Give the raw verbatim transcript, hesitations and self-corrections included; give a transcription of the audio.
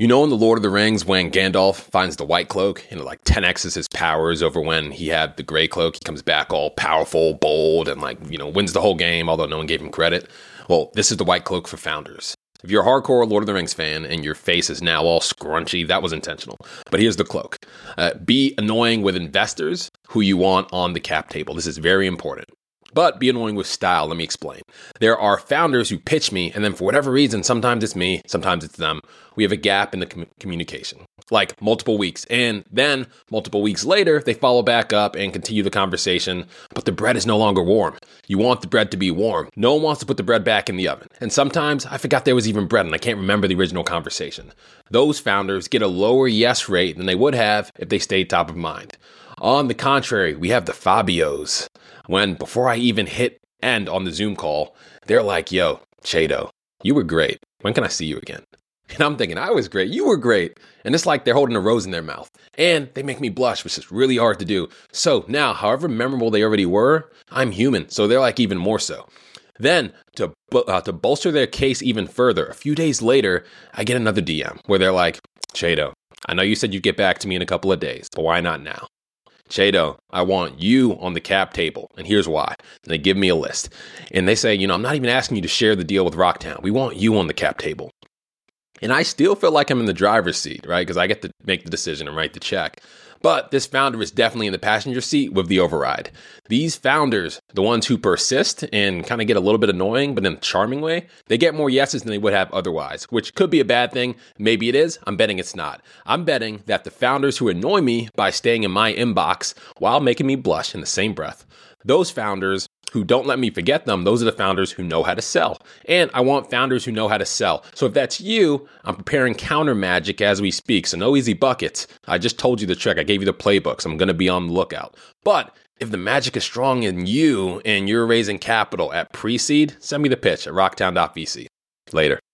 You know in The Lord of the Rings when Gandalf finds the white cloak and it like ten x's his powers over when he had the gray cloak. He comes back all powerful, bold, and like, you know, wins the whole game, although no one gave him credit. Well, this is the white cloak for Founders. If you're a hardcore Lord of the Rings fan and your face is now all scrunchy, that was intentional. But here's the cloak. Uh, be annoying with investors who you want on the cap table. This is very important. But be annoying with style. Let me explain. There are founders who pitch me, and then for whatever reason, sometimes it's me, sometimes it's them. We have a gap in the com- communication, like multiple weeks. And then multiple weeks later, they follow back up and continue the conversation, but the bread is no longer warm. You want the bread to be warm. No one wants to put the bread back in the oven. And sometimes I forgot there was even bread and I can't remember the original conversation. Those founders get a lower yes rate than they would have if they stayed top of mind. On the contrary, we have the Fabios. When, before I even hit end on the Zoom call, they're like, yo, Chado, you were great. When can I see you again? And I'm thinking, I was great. You were great. And it's like they're holding a rose in their mouth. And they make me blush, which is really hard to do. So now, however memorable they already were, I'm human. So they're like even more so. Then, to uh, to bolster their case even further, a few days later, I get another D M where they're like, Chado, I know you said you'd get back to me in a couple of days, but why not now? Chado, I want you on the cap table, and here's why. And they give me a list. And they say, you know, I'm not even asking you to share the deal with Rocktown. We want you on the cap table. And I still feel like I'm in the driver's seat, right? Because I get to make the decision and write the check. But this founder is definitely in the passenger seat with the override. These founders, the ones who persist and kind of get a little bit annoying, but in a charming way, they get more yeses than they would have otherwise, which could be a bad thing. Maybe it is. I'm betting it's not. I'm betting that the founders who annoy me by staying in my inbox while making me blush in the same breath, those founders who don't let me forget them, those are the founders who know how to sell. And I want founders who know how to sell. So if that's you, I'm preparing counter magic as we speak. So no easy buckets. I just told you the trick. I gave you the playbook. So I'm going to be on the lookout. But if the magic is strong in you and you're raising capital at pre-seed, send me the pitch at rocktown dot v c. Later.